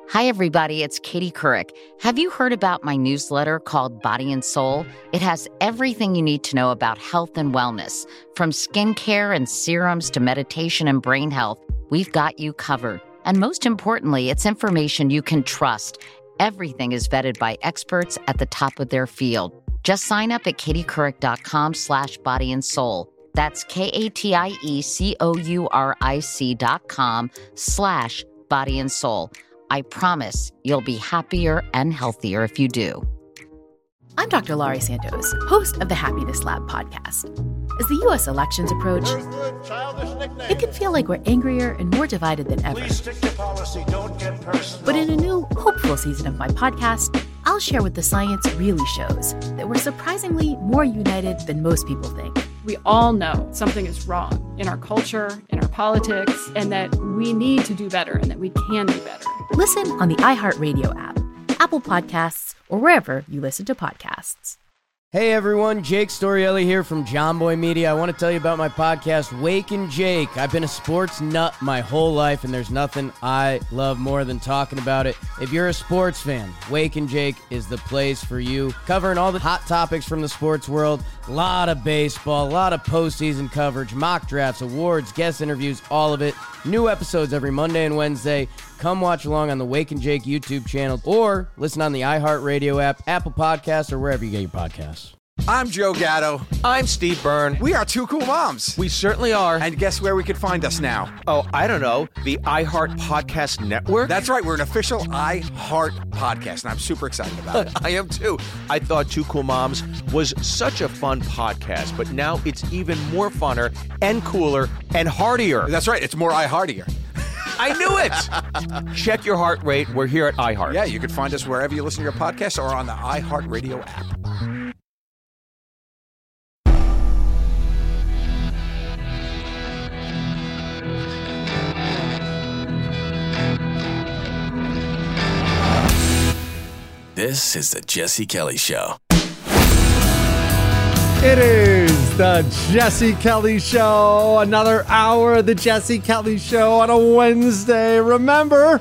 Hi, everybody. It's Katie Couric. Have you heard about my newsletter called Body and Soul? It has everything you need to know about health and wellness. From skincare and serums to meditation and brain health, we've got you covered. And most importantly, it's information you can trust. Everything is vetted by experts at the top of their field. Just sign up at katiecouric.com/bodyansoul. That's KatieCouric.com/bodyansoul. I promise you'll be happier and healthier if you do. I'm Dr. Laurie Santos, host of the Happiness Lab podcast. As the U.S. elections approach, it can feel like we're angrier and more divided than ever. Please stick to policy. Don't get personal. But in a new, hopeful season of my podcast, I'll share what the science really shows, that we're surprisingly more united than most people think. We all know something is wrong in our culture, in our politics, and that we need to do better and that we can do better. Listen on the iHeartRadio app, Apple Podcasts, or wherever you listen to podcasts. Hey everyone, Jake Storielli here from John Boy Media. I want to tell you about my podcast, Wake and Jake. I've been a sports nut my whole life, and there's nothing I love more than talking about it. If you're a sports fan, Wake and Jake is the place for you. Covering all the hot topics from the sports world, a lot of baseball, a lot of postseason coverage, mock drafts, awards, guest interviews, all of it. New episodes every Monday and Wednesday. Come watch along on the Wake and Jake YouTube channel or listen on the iHeartRadio app, Apple Podcasts, or wherever you get your podcasts. I'm Joe Gatto. I'm Steve Byrne. We are Two Cool Moms. We certainly are. And guess where we could find us now? Oh, I don't know. The iHeart Podcast Network? That's right. We're an official iHeart podcast, and I'm super excited about it. I am too. I thought Two Cool Moms was such a fun podcast, but now it's even more funner and cooler and heartier. That's right. It's more iHeartier. I knew it. Check your heart rate. We're here at iHeart. Yeah, you can find us wherever you listen to your podcasts or on the iHeartRadio app. This is the Jesse Kelly Show. It is the Jesse Kelly Show. Another hour of the Jesse Kelly Show on a Wednesday. Remember,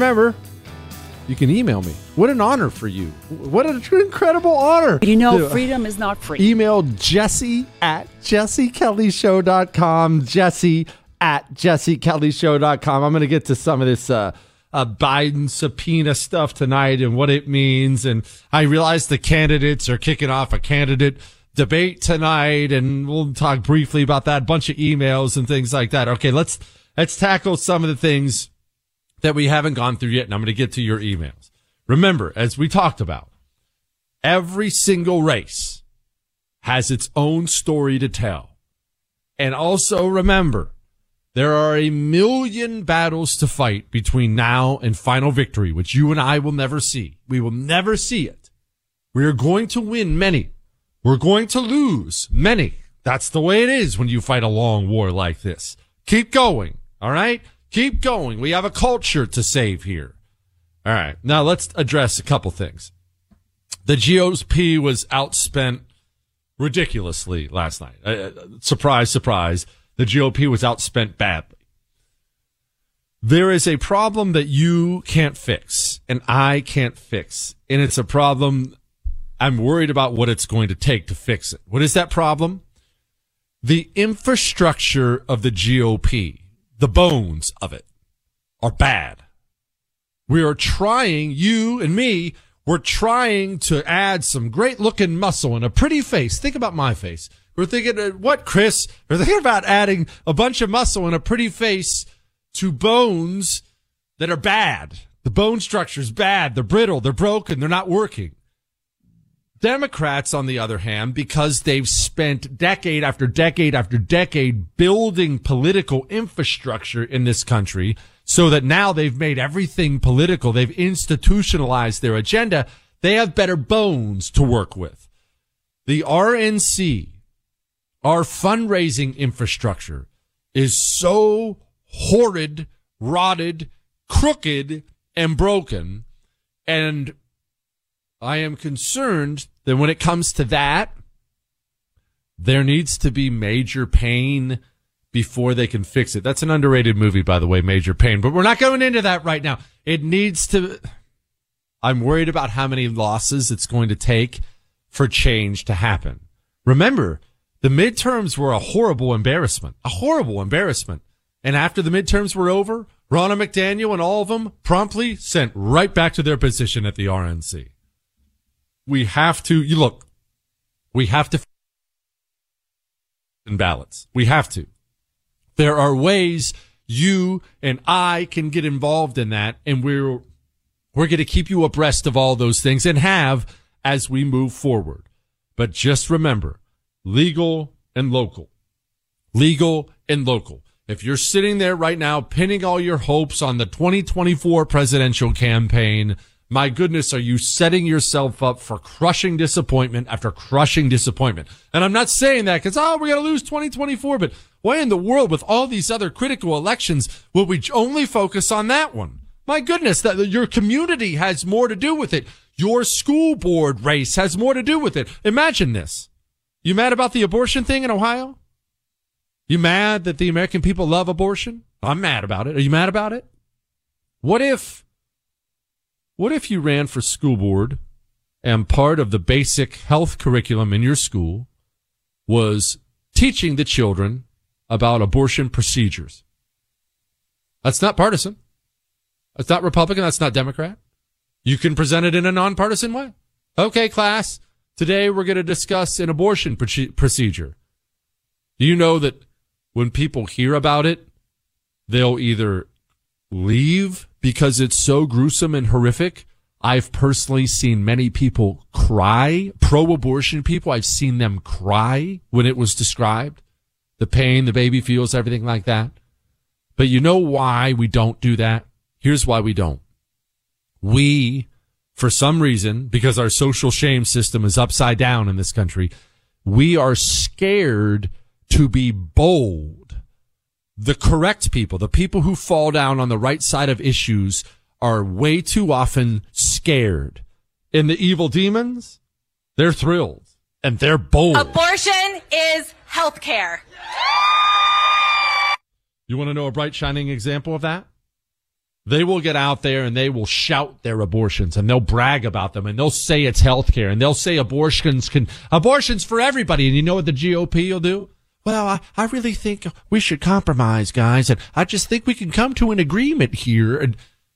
you can email me. What an honor for you. What an incredible honor. You know, freedom is not free. Email Jesse at jessekellyshow.com. Jesse at jessekellyshow.com. I'm going to get to some of this Biden subpoena stuff tonight and what it means. And I realize the candidates are kicking off a candidate debate tonight, and we'll talk briefly about that. Bunch of emails and things like that. Okay, let's tackle some of the things that we haven't gone through yet, and I'm going to get to your emails. Remember, as we talked about, every single race has its own story to tell. And also remember, there are 1,000,000 battles to fight between now and final victory, which you and I will never see. We will never see it. We are going to win many. We're going to lose many. That's the way it is when you fight a long war like this. Keep going, all right? Keep going. We have a culture to save here. All right, now let's address a couple things. The GOP was outspent ridiculously last night. Surprise, surprise. The GOP was outspent badly. There is a problem that you can't fix and I can't fix. And it's a problem I'm worried about what it's going to take to fix it. What is that problem? The infrastructure of the GOP, the bones of it, are bad. We are trying, you and me, we're trying to add some great looking muscle and a pretty face. Think about my face. We're thinking, what, Chris? We're thinking about adding a bunch of muscle and a pretty face to bones that are bad. The bone structure is bad. They're brittle. They're broken. They're not working. Democrats, on the other hand, because they've spent decade after decade after decade building political infrastructure in this country so that now they've made everything political. They've institutionalized their agenda. They have better bones to work with. The RNC, our fundraising infrastructure, is so horrid, rotted, crooked, and broken. And I am concerned that when it comes to that, there needs to be major pain before they can fix it. That's an underrated movie, by the way, Major Pain. But we're not going into that right now. It needs to. I'm worried about how many losses it's going to take for change to happen. Remember, the midterms were a horrible embarrassment. And after the midterms were over, Ronna McDaniel and all of them promptly sent right back to their position at the RNC. We have to ballots. We have to. There are ways you and I can get involved in that, and we're going to keep you abreast of all those things and have as we move forward. But just remember, legal and local. Legal and local. If you're sitting there right now pinning all your hopes on the 2024 presidential campaign, my goodness, are you setting yourself up for crushing disappointment after crushing disappointment? And I'm not saying that because, we're going to lose 2024, but why in the world with all these other critical elections will we only focus on that one? My goodness, your community has more to do with it. Your school board race has more to do with it. Imagine this. You mad about the abortion thing in Ohio? You mad that the American people love abortion? I'm mad about it. Are you mad about it? What if you ran for school board and part of the basic health curriculum in your school was teaching the children about abortion procedures? That's not partisan. That's not Republican. That's not Democrat. You can present it in a nonpartisan way. Okay, class, today we're going to discuss an abortion procedure. Do you know that when people hear about it, they'll either leave because it's so gruesome and horrific? I've personally seen many people cry, pro-abortion people. I've seen them cry when it was described. The pain the baby feels, everything like that. But you know why we don't do that? Here's why we don't. We, for some reason, because our social shame system is upside down in this country, we are scared to be bold. The correct people, the people who fall down on the right side of issues, are way too often scared. And the evil demons, they're thrilled and they're bold. Abortion is healthcare. You want to know a bright, shining example of that? They will get out there and they will shout their abortions and they'll brag about them and they'll say it's healthcare and they'll say abortions for everybody. And you know what the GOP will do? Well, I really think we should compromise, guys. And I just think we can come to an agreement here. And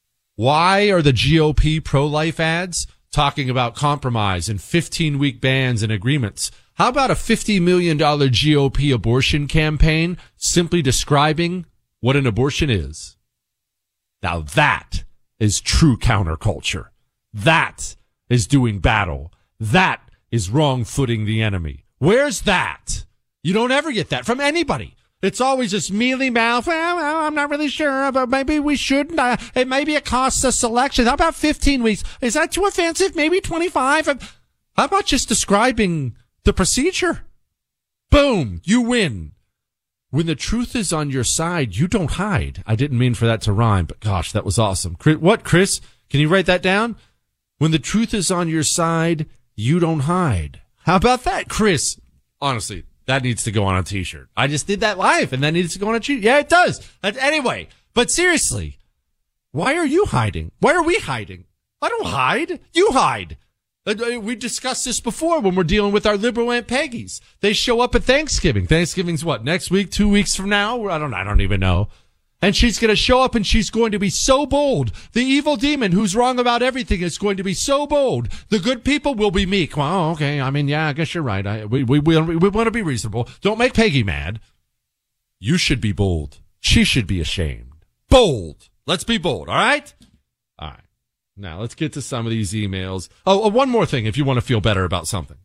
why are the GOP pro-life ads talking about compromise and 15-week bans and agreements? How about a $50 million GOP abortion campaign simply describing what an abortion is? Now that is true counterculture. That is doing battle. That is wrong-footing the enemy. Where's that? You don't ever get that from anybody. It's always this mealy mouth. Well, I'm not really sure, but maybe we shouldn't. Maybe it costs us elections. How about 15 weeks? Is that too offensive? Maybe 25? How about just describing the procedure? Boom, you win. When the truth is on your side, you don't hide. I didn't mean for that to rhyme, but gosh, that was awesome. What, Chris? Can you write that down? When the truth is on your side, you don't hide. How about that, Chris? Honestly, that needs to go on a t-shirt. I just did that live, and that needs to go on a t-shirt. Yeah, it does. Anyway, but seriously, why are you hiding? Why are we hiding? I don't hide. You hide. We discussed this before when we're dealing with our liberal Aunt Peggy's. They show up at Thanksgiving. Thanksgiving's what, next week, 2 weeks from now? I don't even know. And she's going to show up and she's going to be so bold. The evil demon who's wrong about everything is going to be so bold. The good people will be meek. Well, okay. I mean, yeah, I guess you're right. We want to be reasonable. Don't make Peggy mad. You should be bold. She should be ashamed. Bold. Let's be bold. All right? All right. Now, let's get to some of these emails. Oh, one more thing if you want to feel better about something.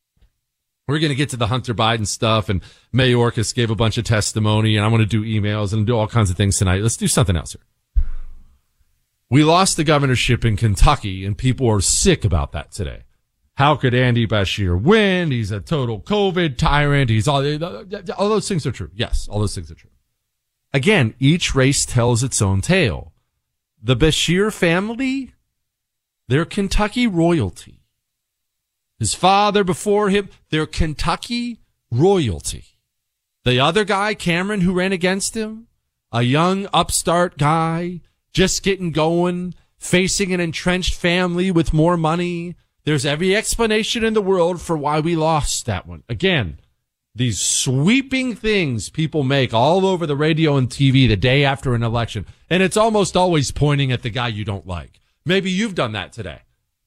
We're going to get to the Hunter Biden stuff, and Mayorkas gave a bunch of testimony, and I want to do emails and do all kinds of things tonight. Let's do something else here. We lost the governorship in Kentucky, and people are sick about that today. How could Andy Beshear win? He's a total COVID tyrant. He's all those things are true. Yes, all those things are true. Again, each race tells its own tale. The Beshear family, they're Kentucky royalty. His father before him, they're Kentucky royalty. The other guy, Cameron, who ran against him, a young upstart guy, just getting going, facing an entrenched family with more money. There's every explanation in the world for why we lost that one. Again, these sweeping things people make all over the radio and TV the day after an election. And it's almost always pointing at the guy you don't like. Maybe you've done that today.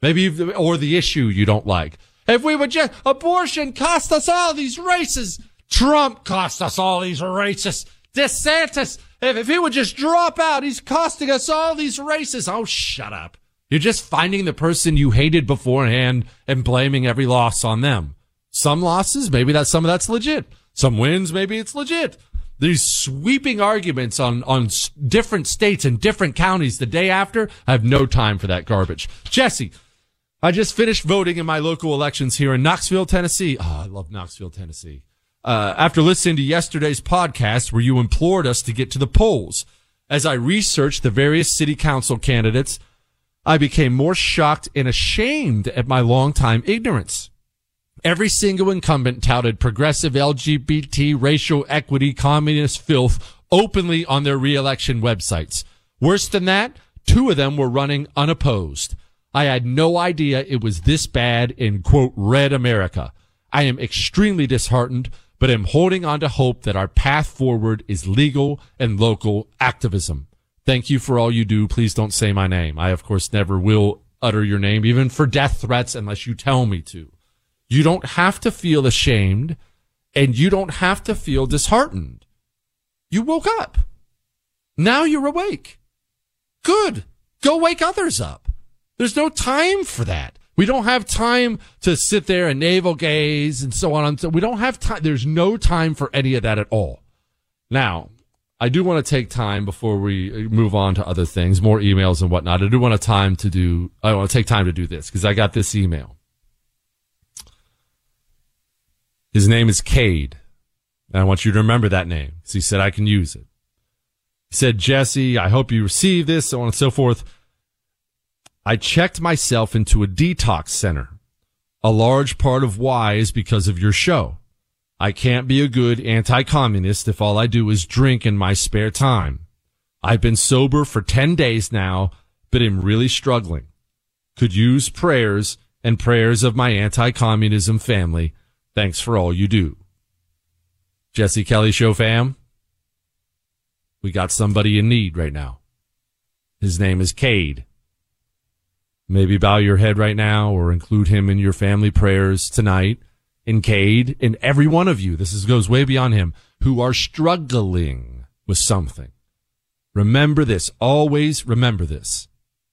Or the issue you don't like. If we would just, abortion cost us all these races. Trump cost us all these races. DeSantis, if he would just drop out, he's costing us all these races. Oh, shut up. You're just finding the person you hated beforehand and blaming every loss on them. Some losses, maybe some of that's legit. Some wins, maybe it's legit. These sweeping arguments on different states and different counties the day after, I have no time for that garbage. Jesse, I just finished voting in my local elections here in Knoxville, Tennessee. Oh, I love Knoxville, Tennessee. After listening to yesterday's podcast where you implored us to get to the polls, as I researched the various city council candidates, I became more shocked and ashamed at my longtime ignorance. Every single incumbent touted progressive LGBT, racial equity, communist filth openly on their re-election websites. Worse than that, 2 of them were running unopposed. I had no idea it was this bad in, quote, red America. I am extremely disheartened, but am holding on to hope that our path forward is legal and local activism. Thank you for all you do. Please don't say my name. I, of course, never will utter your name, even for death threats, unless you tell me to. You don't have to feel ashamed, and you don't have to feel disheartened. You woke up. Now you're awake. Good. Go wake others up. There's no time for that. We don't have time to sit there and navel gaze and so on. We don't have time. There's no time for any of that at all. Now, I do want to take time before we move on to other things, more emails and whatnot. I want to take time to do this because I got this email. His name is Cade. And I want you to remember that name because he said I can use it. He said, Jesse, I hope you receive this, so on and so forth. I checked myself into a detox center. A large part of why is because of your show. I can't be a good anti-communist if all I do is drink in my spare time. I've been sober for 10 days now, but am really struggling. Could use prayers and prayers of my anti-communism family. Thanks for all you do. Jesse Kelly Show fam, we got somebody in need right now. His name is Cade. Maybe bow your head right now or include him in your family prayers tonight. And Cade and every one of you, goes way beyond him, who are struggling with something. Remember this. Always remember this.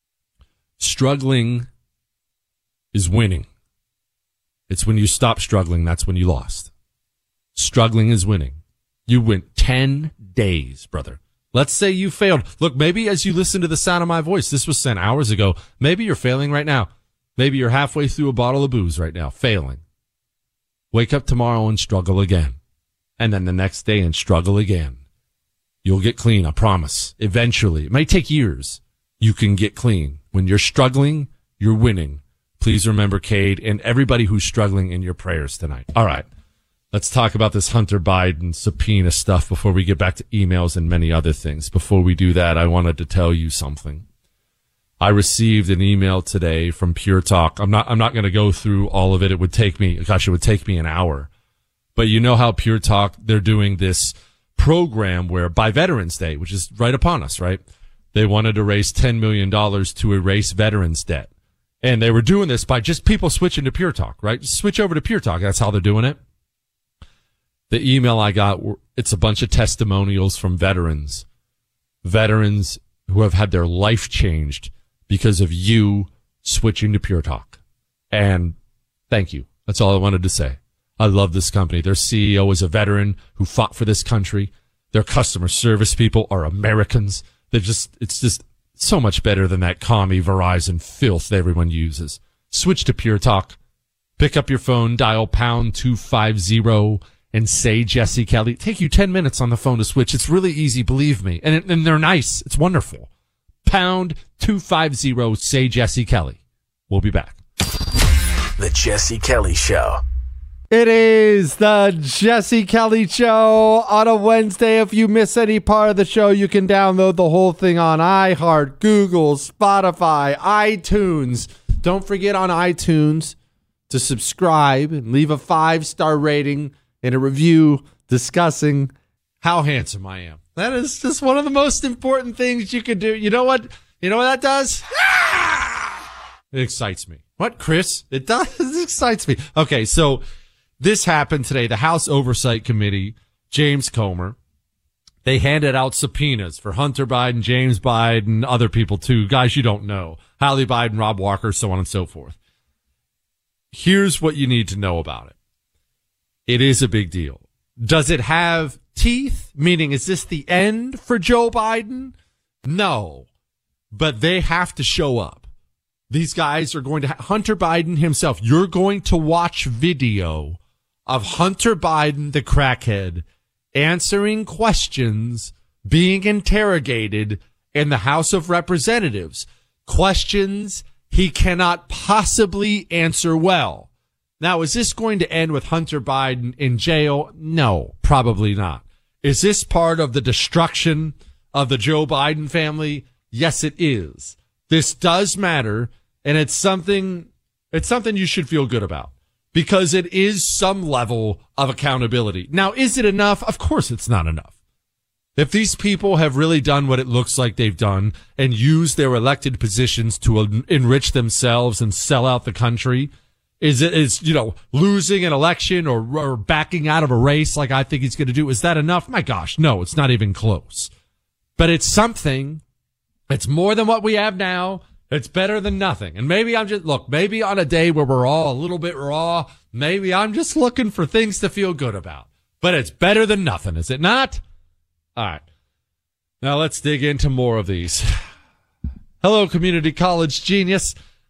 Struggling is winning. It's when you stop struggling, that's when you lost. Struggling is winning. You went 10 days, brother. Let's say you failed. Look, maybe as you listen to the sound of my voice, this was sent hours ago. Maybe you're failing right now. Maybe you're halfway through a bottle of booze right now, failing. Wake up tomorrow and struggle again. And then the next day and struggle again. You'll get clean, I promise. Eventually. It may take years. You can get clean. When you're struggling, you're winning. Please remember Cade and everybody who's struggling in your prayers tonight. All right. Let's talk about this Hunter Biden subpoena stuff before we get back to emails and many other things. Before we do that, I wanted to tell you something. I received an email today from Pure Talk. I'm not going to go through all of it. It would take me an hour. But you know how Pure Talk, they're doing this program where by Veterans Day, which is right upon us, right? They wanted to raise $10 million to erase veterans debt. And they were doing this by just people switching to Pure Talk, right? Just switch over to Pure Talk. That's how they're doing it. The email I got, it's a bunch of testimonials from veterans who have had their life changed because of you switching to Pure Talk. And thank you. That's all I wanted to say. I love this company. Their CEO is a veteran who fought for this country. Their customer service people are Americans. It's just so much better than that commie Verizon filth that everyone uses. Switch to Pure Talk. Pick up your phone, dial pound 250 and say Jesse Kelly. Take you 10 minutes on the phone to switch. It's really easy, believe me. And they're nice. It's wonderful. Pound 250, say Jesse Kelly. We'll be back. The Jesse Kelly Show. It is the Jesse Kelly Show on a Wednesday. If you miss any part of the show, you can download the whole thing on iHeart, Google, Spotify, iTunes. Don't forget on iTunes to subscribe and leave a 5-star rating and a review discussing how handsome I am. That is just one of the most important things you can do. You know what? You know what that does? It excites me. What, Chris? It does. It excites me. Okay, so this happened today. The House Oversight Committee, James Comer, they handed out subpoenas for Hunter Biden, James Biden, other people too, guys you don't know, Hallie Biden, Rob Walker, so on and so forth. Here's what you need to know about it. It is a big deal. Does it have teeth? Meaning, is this the end for Joe Biden? No, but they have to show up. These guys are going to, Hunter Biden himself, you're going to watch video of Hunter Biden, the crackhead, answering questions, being interrogated in the House of Representatives. Questions he cannot possibly answer well. Now, is this going to end with Hunter Biden in jail? No, probably not. Is this part of the destruction of the Joe Biden family? Yes, it is. This does matter, and it's something you should feel good about because it is some level of accountability. Now, is it enough? Of course it's not enough. If these people have really done what it looks like they've done and used their elected positions to enrich themselves and sell out the country, is losing an election or backing out of a race like I think he's going to do, is that enough? My gosh, no, it's not even close. But it's something. It's more than what we have now. It's better than nothing. And maybe maybe on a day where we're all a little bit raw, maybe I'm just looking for things to feel good about. But it's better than nothing, is it not? All right. Now let's dig into more of these. Hello, community college genius.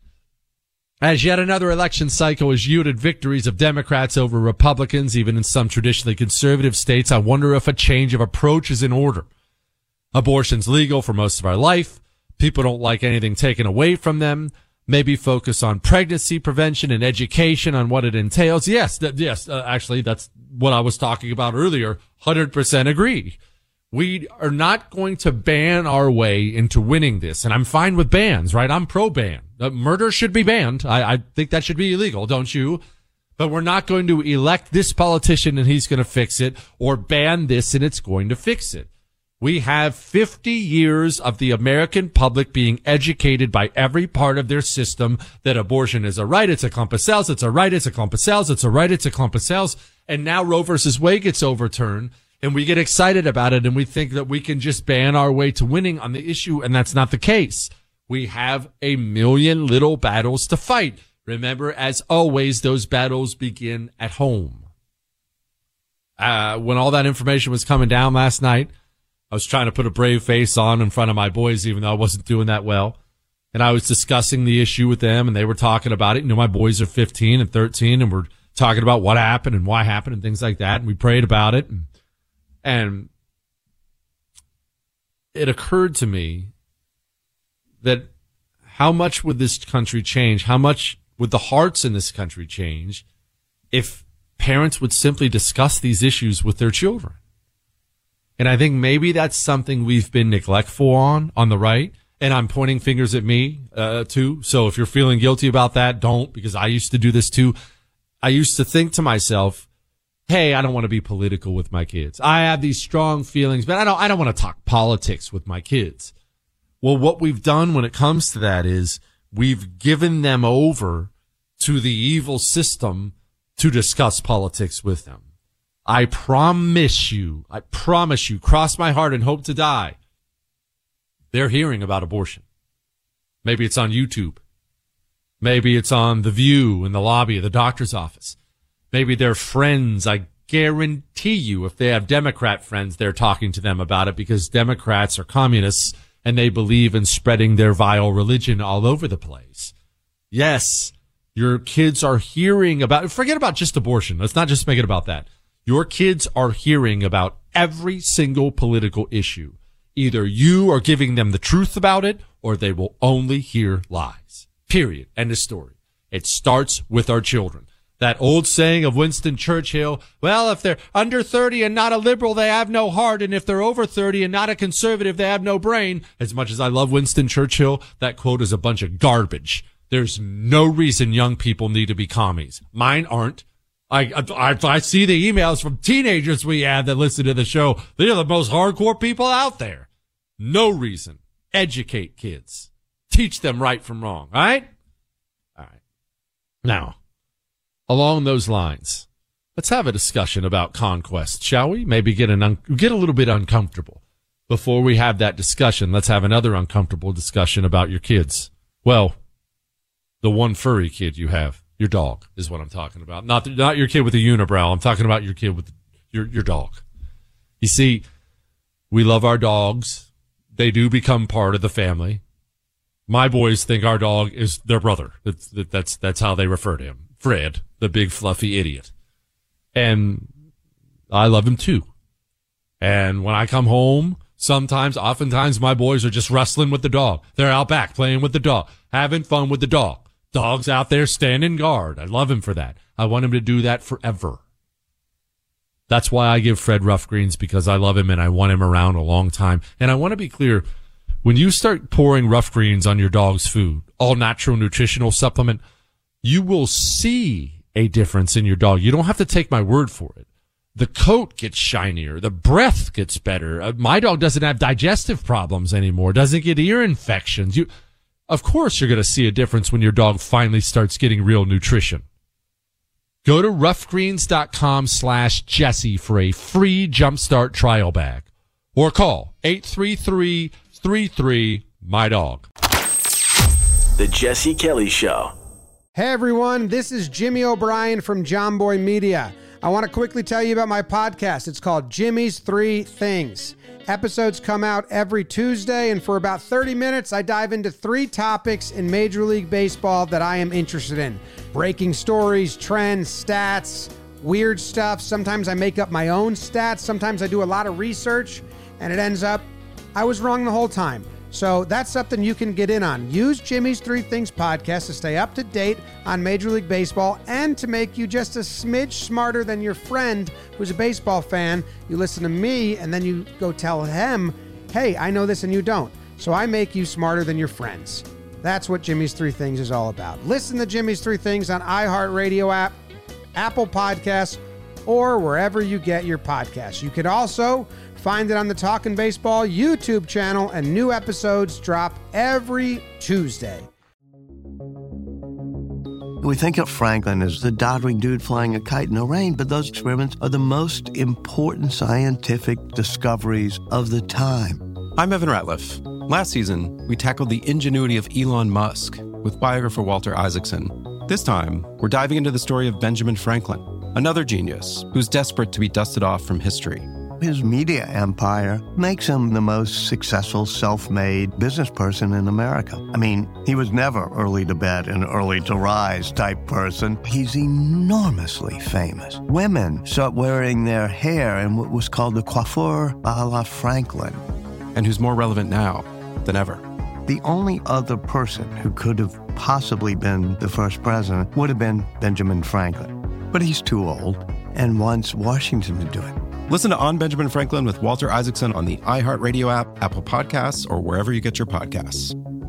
As yet another election cycle has yielded victories of Democrats over Republicans, even in some traditionally conservative states, I wonder if a change of approach is in order. Abortion's legal for most of our life. People don't like anything taken away from them. Maybe focus on pregnancy prevention and education on what it entails. Yes, actually, that's what I was talking about earlier. 100% agree. We are not going to ban our way into winning this. And I'm fine with bans, right? I'm pro-ban. Murder should be banned. I think that should be illegal, don't you? But we're not going to elect this politician and he's going to fix it, or ban this and it's going to fix it. We have 50 years of the American public being educated by every part of their system that abortion is a right, it's a clump of cells, it's a right, it's a clump of cells, it's a right, it's a clump of cells. And now Roe versus Wade gets overturned and we get excited about it and we think that we can just ban our way to winning on the issue, and that's not the case. We have a million little battles to fight. Remember, as always, those battles begin at home. When all that information was coming down last night, I was trying to put a brave face on in front of my boys, even though I wasn't doing that well. And I was discussing the issue with them, and they were talking about it. You know, my boys are 15 and 13, and we're talking about what happened and why happened and things like that. And we prayed about it. And it occurred to me that how much would this country change? How much would the hearts in this country change if parents would simply discuss these issues with their children? And I think maybe that's something we've been neglectful on the right. And I'm pointing fingers at me, too. So if you're feeling guilty about that, don't, because I used to do this too. I used to think to myself, hey, I don't want to be political with my kids. I have these strong feelings, but I don't want to talk politics with my kids. Well, what we've done when it comes to that is we've given them over to the evil system to discuss politics with them. I promise you, cross my heart and hope to die, they're hearing about abortion. Maybe it's on YouTube. Maybe it's on The View in the lobby of the doctor's office. Maybe their friends, I guarantee you, if they have Democrat friends, they're talking to them about it because Democrats are communists and they believe in spreading their vile religion all over the place. Yes, your kids are hearing about, forget about just abortion. Let's not just make it about that. Your kids are hearing about every single political issue. Either you are giving them the truth about it or they will only hear lies. Period. End of story. It starts with our children. That old saying of Winston Churchill, well, if they're under 30 and not a liberal, they have no heart. And if they're over 30 and not a conservative, they have no brain. As much as I love Winston Churchill, that quote is a bunch of garbage. There's no reason young people need to be commies. Mine aren't. I see the emails from teenagers we have that listen to the show. They're the most hardcore people out there. No reason. Educate kids. Teach them right from wrong. All right? All right. Now, along those lines, let's have a discussion about conquest, shall we? Maybe get a little bit uncomfortable. Before we have that discussion, let's have another uncomfortable discussion about your kids. Well, the one furry kid you have, your dog, is what I'm talking about. Not your kid with a unibrow. I'm talking about your kid with your dog. You see, we love our dogs. They do become part of the family. My boys think our dog is their brother. That's how they refer to him. Fred, the big fluffy idiot. And I love him too. And when I come home, oftentimes my boys are just wrestling with the dog. They're out back playing with the dog, having fun with the dog. Dog's out there standing guard. I love him for that. I want him to do that forever. That's why I give Fred rough greens, because I love him and I want him around a long time. And I want to be clear, when you start pouring rough greens on your dog's food, all natural nutritional supplement, you will see a difference in your dog. You don't have to take my word for it. The coat gets shinier. The breath gets better. My dog doesn't have digestive problems anymore, doesn't get ear infections. Of course, you're going to see a difference when your dog finally starts getting real nutrition. Go to roughgreens.com/Jesse for a free Jumpstart trial bag, or call 833-33-MY-DOG. The Jesse Kelly Show. Hey everyone, this is Jimmy O'Brien from John Boy Media. I want to quickly tell you about my podcast. It's called Jimmy's 3 Things. Episodes come out every Tuesday, and for about 30 minutes, I dive into 3 topics in Major League Baseball that I am interested in. Breaking stories, trends, stats, weird stuff. Sometimes I make up my own stats. Sometimes I do a lot of research, and it ends up I was wrong the whole time. So that's something you can get in on. Use Jimmy's 3 Things podcast to stay up to date on Major League Baseball and to make you just a smidge smarter than your friend who's a baseball fan. You listen to me and then you go tell him, hey, I know this and you don't. So I make you smarter than your friends. That's what Jimmy's 3 Things is all about. Listen to Jimmy's 3 Things on iHeartRadio app, Apple Podcasts, or wherever you get your podcasts. You can also find it on the Talkin' Baseball YouTube channel, and new episodes drop every Tuesday. We think of Franklin as the doddering dude flying a kite in the rain, but those experiments are the most important scientific discoveries of the time. I'm Evan Ratliff. Last season, we tackled the ingenuity of Elon Musk with biographer Walter Isaacson. This time, we're diving into the story of Benjamin Franklin, another genius who's desperate to be dusted off from history. His media empire makes him the most successful self-made business person in America. I mean, he was never early to bed and early to rise type person. He's enormously famous. Women start wearing their hair in what was called the coiffure a la Franklin. And who's more relevant now than ever. The only other person who could have possibly been the first president would have been Benjamin Franklin. But he's too old and wants Washington to do it. Listen to On Benjamin Franklin with Walter Isaacson on the iHeartRadio app, Apple Podcasts, or wherever you get your podcasts.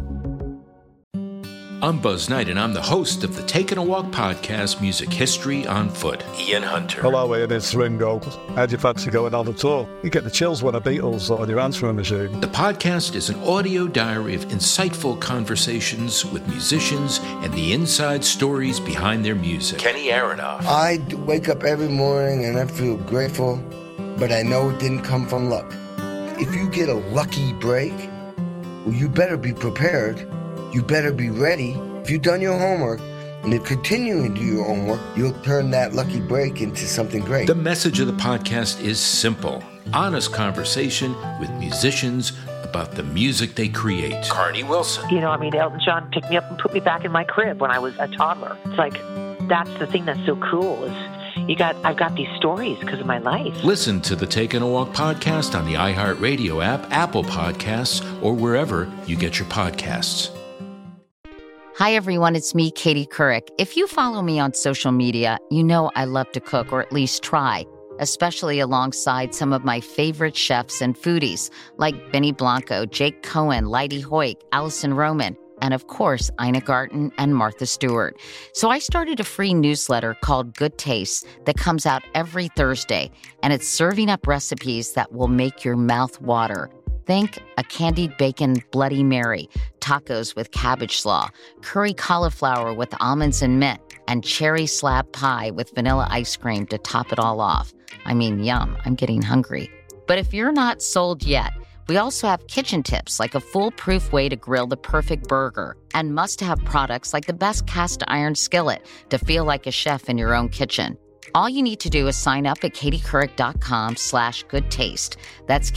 I'm Buzz Knight, and I'm the host of the Taking a Walk podcast, Music History on Foot. Ian Hunter. Hello, Ian, it's Ringo. How do you fancy going on the tour? You get the chills when a Beatles on your answering machine. The podcast is an audio diary of insightful conversations with musicians and the inside stories behind their music. Kenny Aronoff. I wake up every morning and I feel grateful, but I know it didn't come from luck. If you get a lucky break, well, you better be prepared. You better be ready. If you've done your homework, and if continuing to do your homework, you'll turn that lucky break into something great. The message of the podcast is simple. Honest conversation with musicians about the music they create. Carney Wilson. You know, I mean, Elton John picked me up and put me back in my crib when I was a toddler. It's like, that's the thing that's so cool is I've got these stories because of my life. Listen to the Taking a Walk podcast on the iHeartRadio app, Apple Podcasts, or wherever you get your podcasts. Hi, everyone. It's me, Katie Couric. If you follow me on social media, you know I love to cook, or at least try, especially alongside some of my favorite chefs and foodies like Benny Blanco, Jake Cohen, Leidy Hoyt, Allison Roman, and of course, Ina Garten and Martha Stewart. So I started a free newsletter called Good Taste that comes out every Thursday, and it's serving up recipes that will make your mouth water. Think a candied bacon Bloody Mary, tacos with cabbage slaw, curry cauliflower with almonds and mint, and cherry slab pie with vanilla ice cream to top it all off. I mean, yum, I'm getting hungry. But if you're not sold yet, we also have kitchen tips like a foolproof way to grill the perfect burger and must-have products like the best cast iron skillet to feel like a chef in your own kitchen. All you need to do is sign up at katiecouric.com/goodtaste. That's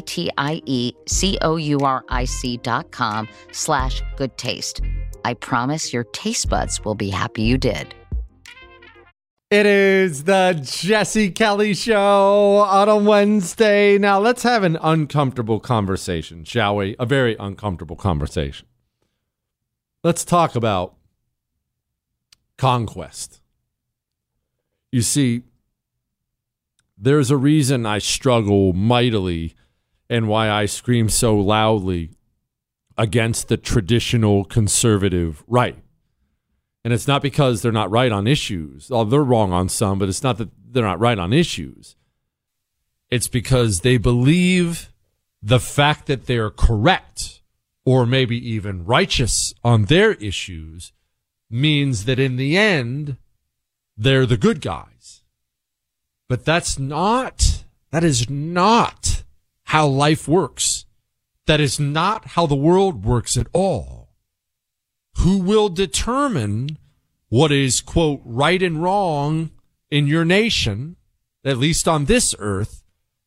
KatieCouric.com/goodtaste. I promise your taste buds will be happy you did. It is the Jesse Kelly Show on a Wednesday. Now, let's have an uncomfortable conversation, shall we? A very uncomfortable conversation. Let's talk about conquest. You see, there's a reason I struggle mightily and why I scream so loudly against the traditional conservative right. And it's not because they're not right on issues. Oh, they're wrong on some, but it's not that they're not right on issues. It's because they believe the fact that they're correct or maybe even righteous on their issues means that in the end, they're the good guys. But that is not how life works. That is not how the world works at all. Who will determine what is, quote, right and wrong in your nation, at least on this earth,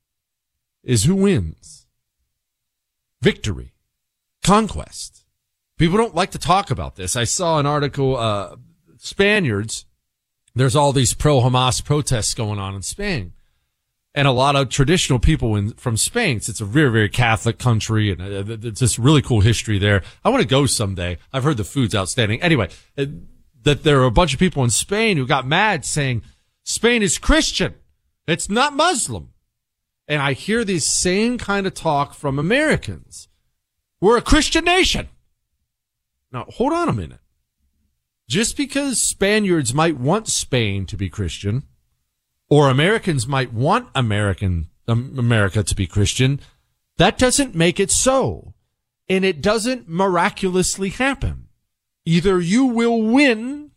is who wins. Victory. Conquest. People don't like to talk about this. I saw an article, Spaniards, there's all these pro-Hamas protests going on in Spain. And a lot of traditional people from Spain. It's a very, very Catholic country, and it's just really cool history there. I want to go someday. I've heard the food's outstanding. Anyway, that there are a bunch of people in Spain who got mad saying, Spain is Christian. It's not Muslim. And I hear this same kind of talk from Americans. We're a Christian nation. Now, hold on a minute. Just because Spaniards might want Spain to be Christian, or Americans might want America to be Christian, that doesn't make it so. And it doesn't miraculously happen. Either you will win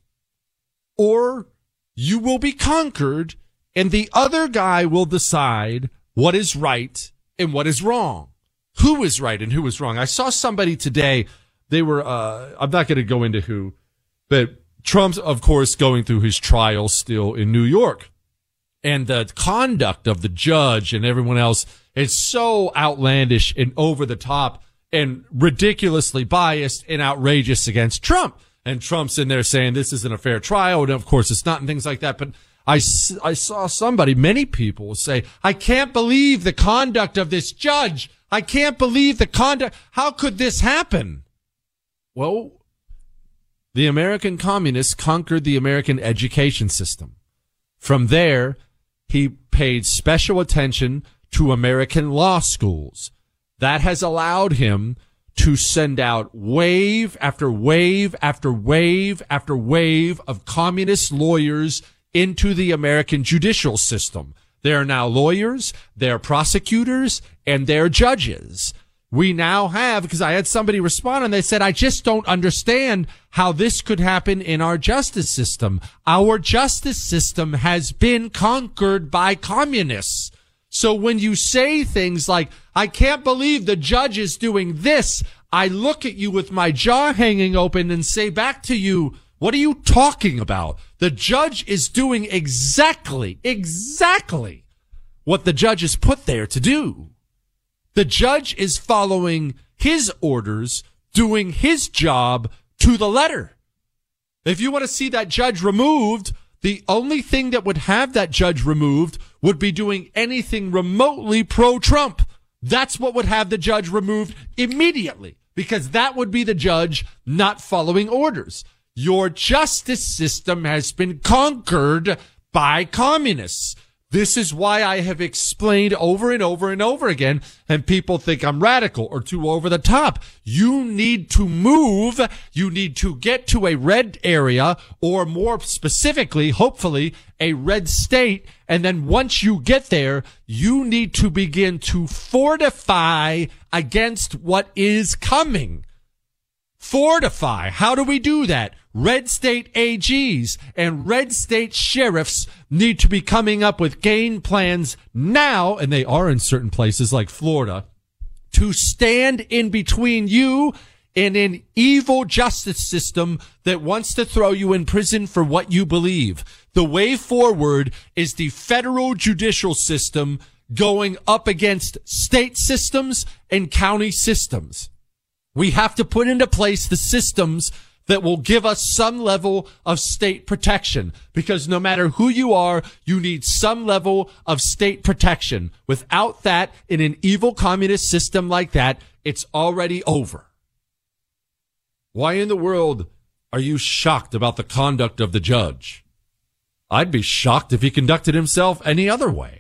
or you will be conquered, and the other guy will decide what is right and what is wrong. Who is right and who is wrong. I saw somebody today, they were, I'm not going to go into who, but Trump's, of course, going through his trial still in New York. And the conduct of the judge and everyone else is so outlandish and over the top and ridiculously biased and outrageous against Trump. And Trump's in there saying this isn't a fair trial. And of course it's not, and things like that. But I saw somebody, many people say, I can't believe the conduct of this judge. I can't believe the conduct. How could this happen? Well, the American communists conquered the American education system. From there, he paid special attention to American law schools. That has allowed him to send out wave after wave after wave after wave of communist lawyers into the American judicial system. They are now lawyers, they're prosecutors, and they're judges. We now have, because I had somebody respond and they said, I just don't understand how this could happen in our justice system. Our justice system has been conquered by communists. So when you say things like, I can't believe the judge is doing this, I look at you with my jaw hanging open and say back to you, what are you talking about? The judge is doing exactly what the judge is put there to do. The judge is following his orders, doing his job to the letter. If you want to see that judge removed, the only thing that would have that judge removed would be doing anything remotely pro-Trump. That's what would have the judge removed immediately. because that would be the judge not following orders. Your justice system has been conquered by communists. This is why I have explained over and over and over again, and people think I'm radical or too over the top. You need to move. You need to get to a red area, or more specifically, hopefully, a red state. And then once you get there, you need to begin to fortify against what is coming. Fortify. How do we do that? Red state AGs and red state sheriffs need to be coming up with game plans now, and they are in certain places like Florida, to stand in between you and an evil justice system that wants to throw you in prison for what you believe. The way forward is the federal judicial system going up against state systems and county systems. We have to put into place the systems that will give us some level of state protection, because no matter who you are, you need some level of state protection. Without that, in an evil communist system like that, it's already over. Why in the world are you shocked about the conduct of the judge? I'd be shocked if he conducted himself any other way.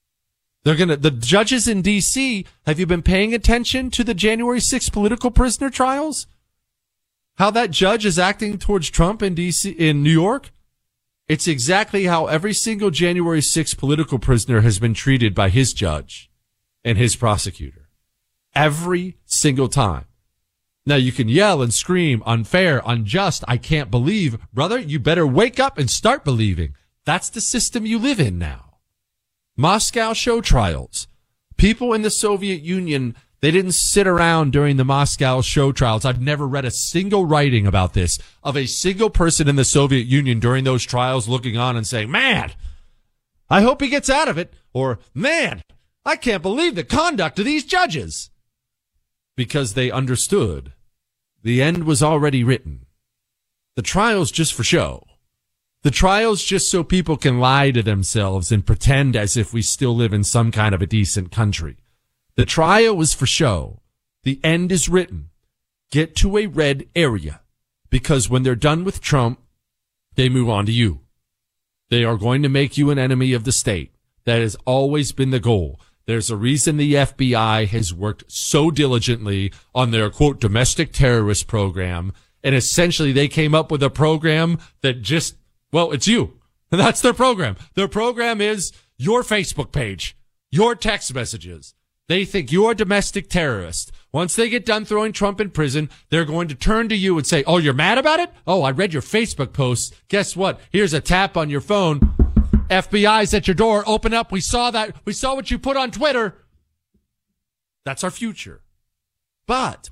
The judges in D.C., have you been paying attention to the January 6th political prisoner trials? How that judge is acting towards Trump in D.C., in New York? It's exactly how every single January 6th political prisoner has been treated by his judge and his prosecutor. Every single time. Now you can yell and scream, unfair, unjust, I can't believe. Brother, you better wake up and start believing. That's the system you live in now. Moscow show trials. People in the Soviet Union, they didn't sit around during the Moscow show trials. I've never read a single writing about this of a single person in the Soviet Union during those trials looking on and saying, man, I hope he gets out of it. Or, man, I can't believe the conduct of these judges. Because they understood the end was already written. The trial's just for show. The trial's just so people can lie to themselves and pretend as if we still live in some kind of a decent country. The trial was for show. The end is written. Get to a red area, because when they're done with Trump, they move on to you. They are going to make you an enemy of the state. That has always been the goal. There's a reason the FBI has worked so diligently on their, quote, domestic terrorist program. And essentially they came up with a program that just, well, it's you. And that's their program. Their program is your Facebook page, your text messages. They think you're a domestic terrorist. Once they get done throwing Trump in prison, they're going to turn to you and say, oh, you're mad about it? Oh, I read your Facebook posts. Guess what? Here's a tap on your phone. FBI's at your door. Open up. We saw that. We saw what you put on Twitter. That's our future. But,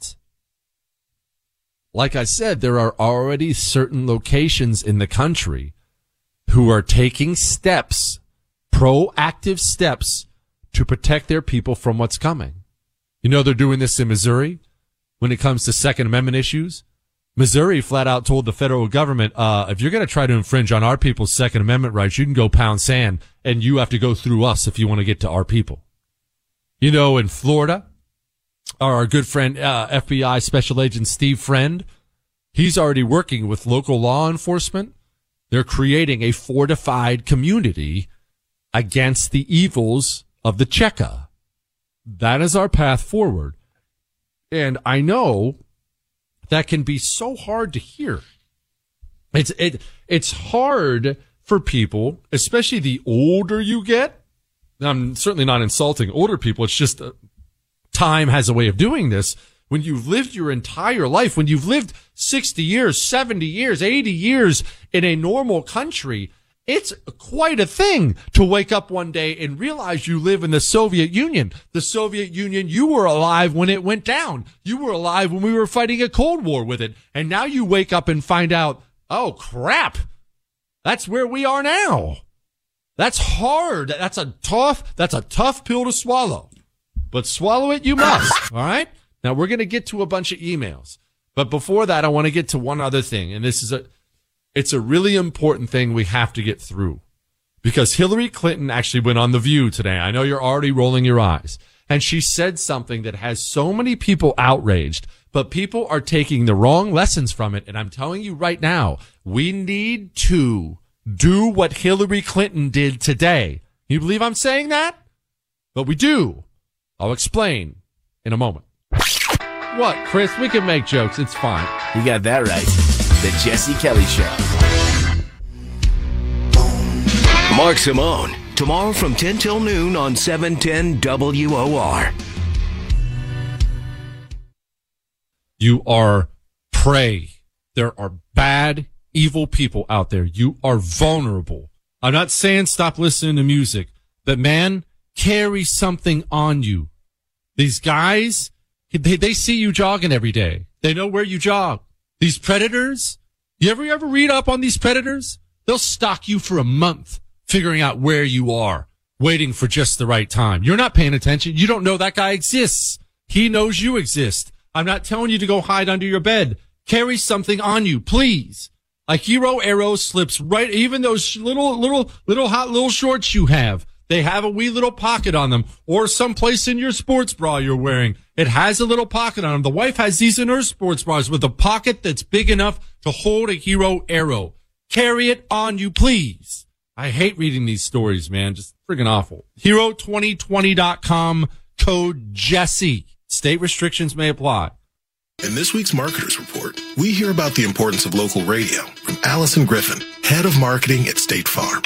like I said, there are already certain locations in the country who are taking steps, proactive steps, to protect their people from what's coming. You know, they're doing this in Missouri when it comes to Second Amendment issues. Missouri flat out told the federal government, if you're going to try to infringe on our people's Second Amendment rights, you can go pound sand, and you have to go through us if you want to get to our people. You know, in Florida, our good friend, FBI Special Agent Steve Friend, he's already working with local law enforcement. They're creating a fortified community against the evils of the Cheka. That is our path forward. And I know that can be so hard to hear. It's hard for people, especially the older you get. I'm certainly not insulting older people. It's just time has a way of doing this. When you've lived your entire life, when you've lived 60 years, 70 years, 80 years in a normal country, it's quite a thing to wake up one day and realize you live in the Soviet Union. The Soviet Union, you were alive when it went down. You were alive when we were fighting a Cold War with it. And now you wake up and find out, oh, crap, that's where we are now. That's hard. That's a tough pill to swallow. But swallow it you must, all right? Now, we're going to get to a bunch of emails. But before that, I want to get to one other thing. And this is it's a really important thing we have to get through, because Hillary Clinton actually went on The View today. I know you're already rolling your eyes. And she said something that has so many people outraged. but people are taking the wrong lessons from it. And I'm telling you right now, we need to do what Hillary Clinton did today. You believe I'm saying that? But we do. I'll explain in a moment. What, Chris? We can make jokes. It's fine. You got that right. The Jesse Kelly Show. Mark Simone, tomorrow from 10 till noon on 710 WOR. You are prey. There are bad, evil people out there. You are vulnerable. I'm not saying stop listening to music, but man, carry something on you. These guys, they see you jogging every day. They know where you jog. These predators, you ever read up on these predators? They'll stalk you for a month, figuring out where you are, waiting for just the right time. You're not paying attention. You don't know that guy exists. He knows you exist. I'm not telling you to go hide under your bed. Carry something on you, please. A Hero Arrow slips right, even those little hot little shorts you have. They have a wee little pocket on them, or someplace in your sports bra you're wearing. It has a little pocket on them. The wife has these in her sports bras with a pocket that's big enough to hold a Hero Arrow. Carry it on you, please. I hate reading these stories, man. Just friggin' awful. Hero2020.com, code Jesse. State restrictions may apply. In this week's Marketers Report, we hear about the importance of local radio from Allison Griffin, head of marketing at State Farm.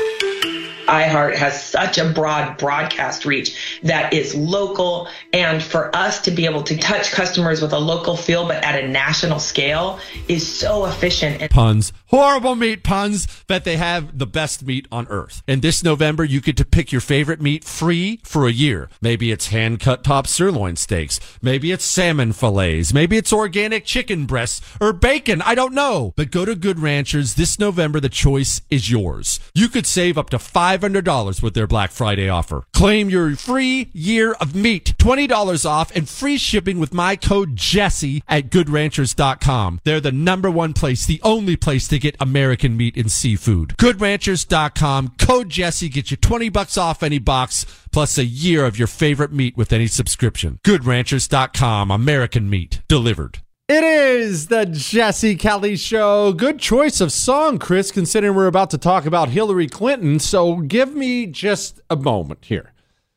iHeart has such a broad broadcast reach that is local, and for us to be able to touch customers with a local feel but at a national scale is so efficient. Puns. Horrible meat puns, but they have the best meat on earth. And this November, you get to pick your favorite meat free for a year. Maybe it's hand-cut top sirloin steaks. Maybe it's salmon fillets. Maybe it's organic chicken breasts or bacon. I don't know. But go to Good Ranchers this November. The choice is yours. You could save up to $500 with their Black Friday offer. Claim your free year of meat, $20 off, and free shipping with my code Jesse at GoodRanchers.com. They're the #1 place, the only place to get American meat and seafood. GoodRanchers.com, code Jesse, get you $20 off any box, plus a year of your favorite meat with any subscription. GoodRanchers.com, American meat delivered. It is the Jesse Kelly Show. Good choice of song, Chris, considering we're about to talk about Hillary Clinton. So give me just a moment here.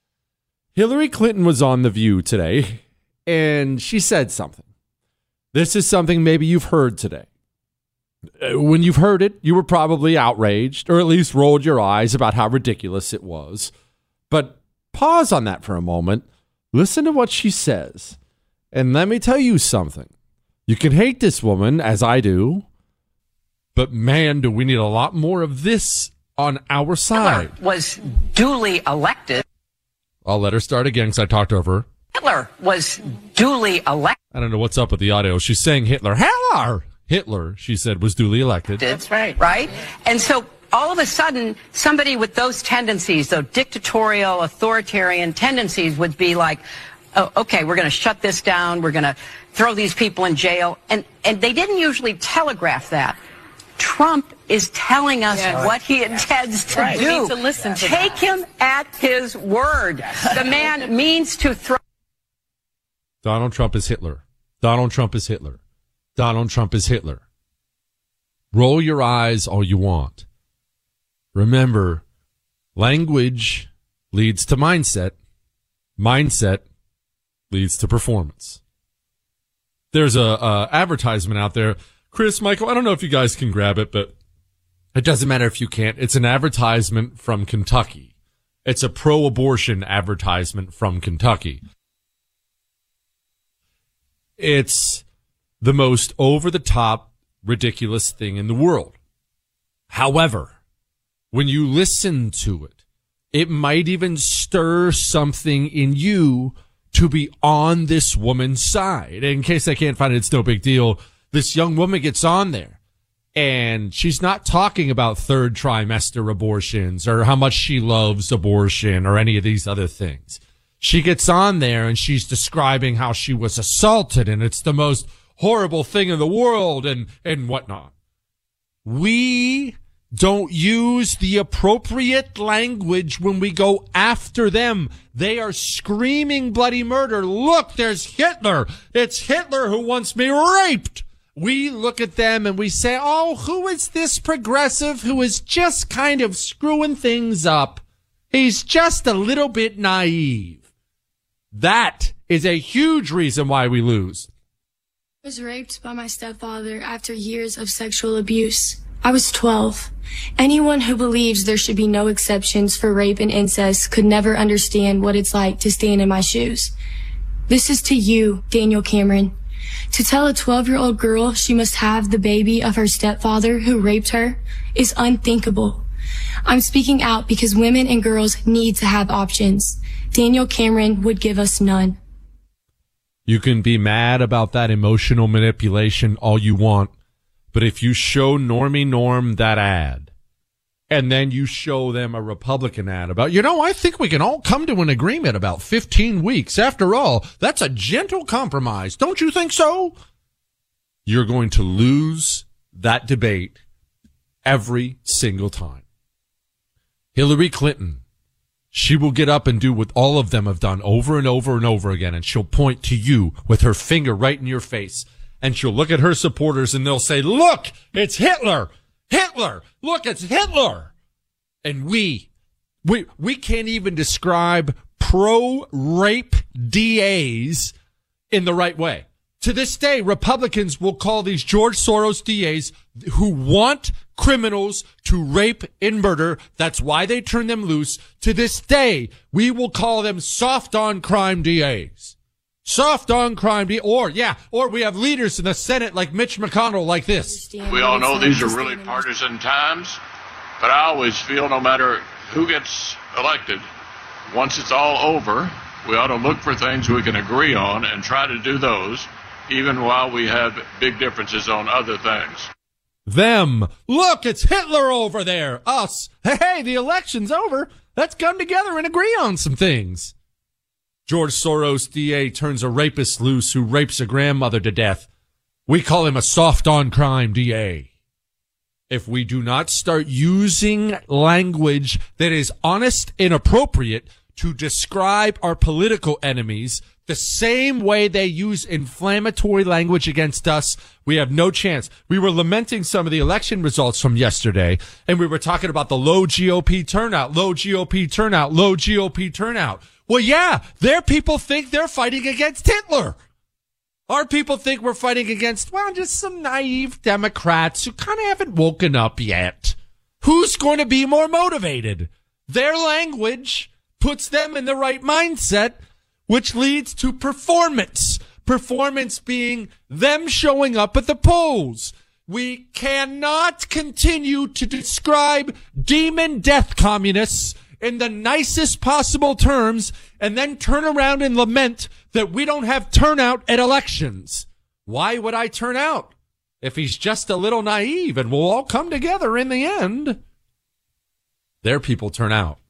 Hillary Clinton was on The View today, and she said something. This is something maybe you've heard today. When you've heard it, you were probably outraged, or at least rolled your eyes about how ridiculous it was. But pause on that for a moment. Listen to what she says. And let me tell you something. You can hate this woman, as I do, but man, do we need a lot more of this on our side. Hitler was duly elected. I'll let her start again because I talked over her. Hitler was duly elected. I don't know what's up with the audio. She's saying Hitler. Hitler, she said, was duly elected. That's right. Right? And so all of a sudden, somebody with those tendencies, those dictatorial, authoritarian tendencies would be like, oh, okay, we're going to shut this down. We're going to throw these people in jail. And they didn't usually telegraph that. Trump is telling us what he intends to do. We need to listen to Take him at his word. The man means to throw. Donald Trump is Hitler. Donald Trump is Hitler. Donald Trump is Hitler. Roll your eyes all you want. Remember, language leads to mindset. Mindset leads to performance. There's a advertisement out there. Chris, Michael, I don't know if you guys can grab it, but it doesn't matter if you can't. It's an advertisement from Kentucky. It's a pro-abortion advertisement from Kentucky. It's the most over-the-top, ridiculous thing in the world. However, when you listen to it, it might even stir something in you to be on this woman's side. In case I can't find it, it's no big deal. This young woman gets on there, and she's not talking about third trimester abortions or how much she loves abortion or any of these other things. She gets on there, and she's describing how she was assaulted, and it's the most horrible thing in the world and whatnot. We Don't use the appropriate language when we go after them. They are screaming bloody murder. Look, there's Hitler. It's Hitler who wants me raped. We look at them and we say, oh, who is this progressive who is just kind of screwing things up? He's just a little bit naive. That is a huge reason why we lose. I was raped by my stepfather after years of sexual abuse. I was 12. Anyone who believes there should be no exceptions for rape and incest could never understand what it's like to stand in my shoes. This is to you, Daniel Cameron. To tell a 12-year-old girl she must have the baby of her stepfather who raped her is unthinkable. I'm speaking out because women and girls need to have options. Daniel Cameron would give us none. You can be mad about that emotional manipulation all you want, but if you show Normie Norm that ad, and then you show them a Republican ad about, I think we can all come to an agreement about 15 weeks. After all, that's a gentle compromise. Don't you think so? You're going to lose that debate every single time. Hillary Clinton, she will get up and do what all of them have done over and over and over again, and she'll point to you with her finger right in your face, and she'll look at her supporters and they'll say, look, it's Hitler. Hitler. Look, it's Hitler. And we can't even describe pro-rape DAs in the right way. To this day, Republicans will call these George Soros DAs who want criminals to rape and murder. That's why they turn them loose. To this day, we will call them soft on crime DAs. Soft on crime or we have leaders in the Senate like Mitch McConnell like this. We all know these are really partisan times, but I always feel no matter who gets elected, once it's all over, we ought to look for things we can agree on and try to do those, even while we have big differences on other things. Them. Look, it's Hitler over there. Us. Hey, the election's over. Let's come together and agree on some things. George Soros DA turns a rapist loose who rapes a grandmother to death. We call him a soft on crime DA. If we do not start using language that is honest and appropriate to describe our political enemies the same way they use inflammatory language against us, we have no chance. We were lamenting some of the election results from yesterday, and we were talking about the low GOP turnout, low GOP turnout, low GOP turnout. Well, yeah, their people think they're fighting against Hitler. Our people think we're fighting against, just some naive Democrats who kind of haven't woken up yet. Who's going to be more motivated? Their language puts them in the right mindset, which leads to performance. Performance being them showing up at the polls. We cannot continue to describe demon death communists in the nicest possible terms and then turn around and lament that we don't have turnout at elections. Why would I turn out if he's just a little naive and we'll all come together in the end? Their people turn out.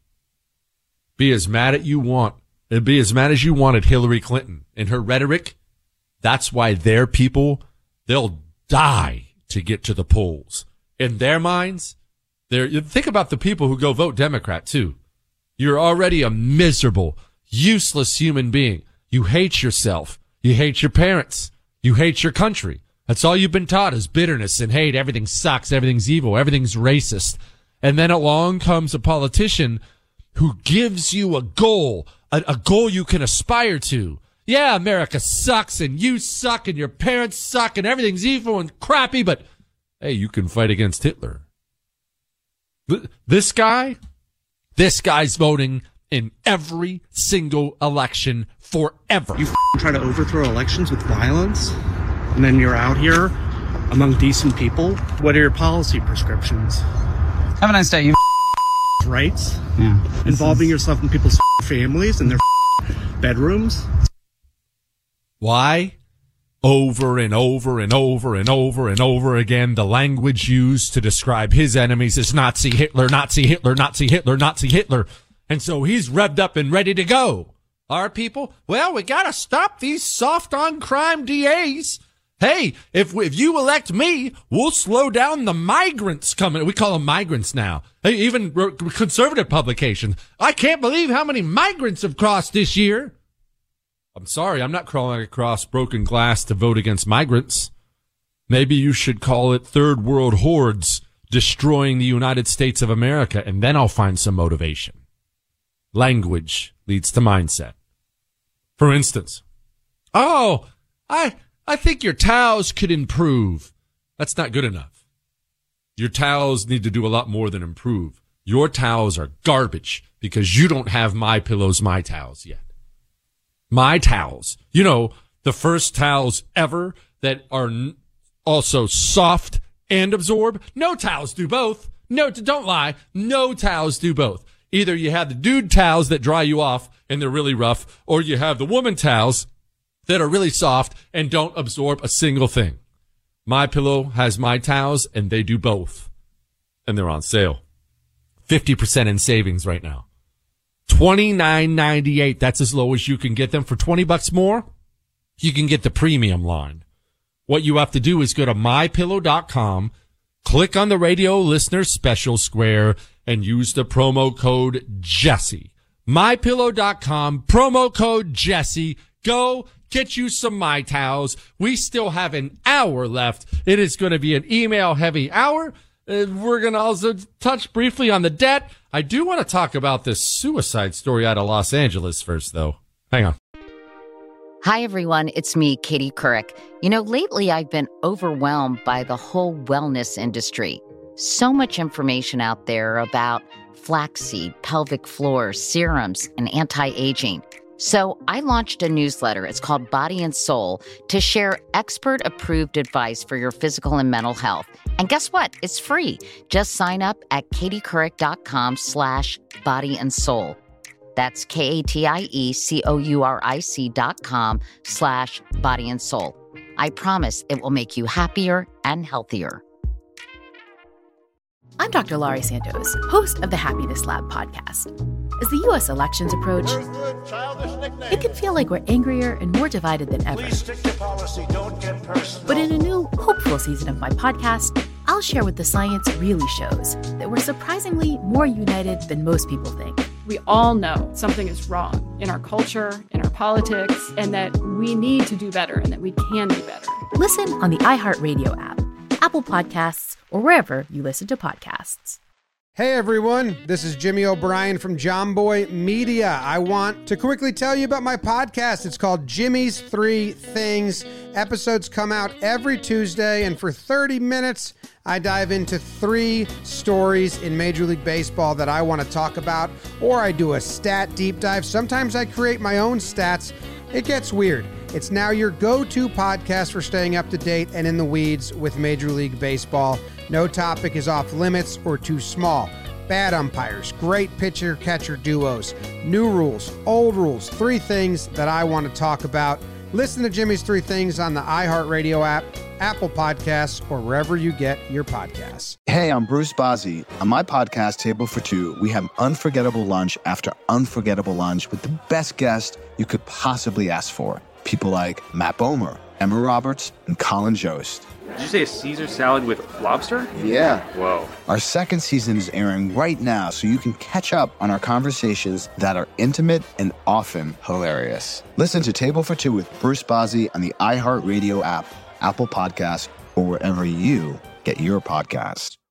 Be as mad as you want. And be as mad as you want at Hillary Clinton and her rhetoric. That's why their people, they'll die to get to the polls. In their minds, think about the people who go vote Democrat too. You're already a miserable, useless human being. You hate yourself. You hate your parents. You hate your country. That's all you've been taught is bitterness and hate. Everything sucks. Everything's evil. Everything's racist. And then along comes a politician who gives you a goal you can aspire to. Yeah, America sucks and you suck and your parents suck and everything's evil and crappy, but hey, you can fight against Hitler. This guy's voting in every single election forever. You try to overthrow elections with violence, and then you're out here among decent people. What are your policy prescriptions? Have a nice day, you rights? Yeah. Involving yourself in people's families and their bedrooms? Why? Over and over and over and over and over again, the language used to describe his enemies is Nazi Hitler, Nazi Hitler, Nazi Hitler, Nazi Hitler. And so he's revved up and ready to go. Our people, we gotta stop these soft on crime DAs. Hey, if you elect me, we'll slow down the migrants coming. We call them migrants now. Hey, even conservative publications. I can't believe how many migrants have crossed this year. I'm sorry, I'm not crawling across broken glass to vote against migrants. Maybe you should call it third world hordes destroying the United States of America, and then I'll find some motivation. Language leads to mindset. For instance, I think your towels could improve. That's not good enough. Your towels need to do a lot more than improve. Your towels are garbage because you don't have MyPillow's My Towels yet. My Towels. You know, the first towels ever that are also soft and absorb. No towels do both. No, don't lie. No towels do both. Either you have the dude towels that dry you off and they're really rough, or you have the woman towels that are really soft and don't absorb a single thing. MyPillow has My Towels, and they do both. And they're on sale. 50% in savings right now. $29.98. That's as low as you can get them. For $20 more, you can get the premium line. What you have to do is go to MyPillow.com, click on the radio listener special square, and use the promo code Jesse. MyPillow.com, promo code Jesse. Go get you some My Towels. We still have an hour left. It is going to be an email-heavy hour. We're going to also touch briefly on the debt. I do want to talk about this suicide story out of Los Angeles first, though. Hang on. Hi, everyone. It's me, Katie Couric. You know, lately I've been overwhelmed by the whole wellness industry. So much information out there about flaxseed, pelvic floor, serums, and anti-aging. So I launched a newsletter. It's called Body and Soul to share expert-approved advice for your physical and mental health. And guess what? It's free. Just sign up at katiecouric.com/bodyansoul. That's KatieCouric.com/bodyansoul. I promise it will make you happier and healthier. I'm Dr. Laurie Santos, host of the Happiness Lab podcast. As the U.S. elections approach, it can feel like we're angrier and more divided than ever. But in a new, hopeful season of my podcast, I'll share what the science really shows, that we're surprisingly more united than most people think. We all know something is wrong in our culture, in our politics, and that we need to do better and that we can do better. Listen on the iHeartRadio app, Apple Podcasts, or wherever you listen to podcasts. Hey everyone, this is Jimmy O'Brien from John Boy Media. I want to quickly tell you about my podcast. It's called Jimmy's 3 Things. Episodes come out every Tuesday, and for 30 minutes, I dive into 3 stories in Major League Baseball that I want to talk about, or I do a stat deep dive. Sometimes I create my own stats. It gets weird. It's now your go-to podcast for staying up to date and in the weeds with Major League Baseball. No topic is off limits or too small. Bad umpires, great pitcher-catcher duos, new rules, old rules, 3 things that I want to talk about. Listen to Jimmy's 3 Things on the iHeartRadio app, Apple Podcasts, or wherever you get your podcasts. Hey, I'm Bruce Bozzi. On my podcast, Table for Two, we have unforgettable lunch after unforgettable lunch with the best guests you could possibly ask for. People like Matt Bomer, Emma Roberts, and Colin Jost. Did you say a Caesar salad with lobster? Yeah. Whoa. Our second season is airing right now, so you can catch up on our conversations that are intimate and often hilarious. Listen to Table for Two with Bruce Bozzi on the iHeartRadio app, Apple Podcasts, or wherever you get your podcasts.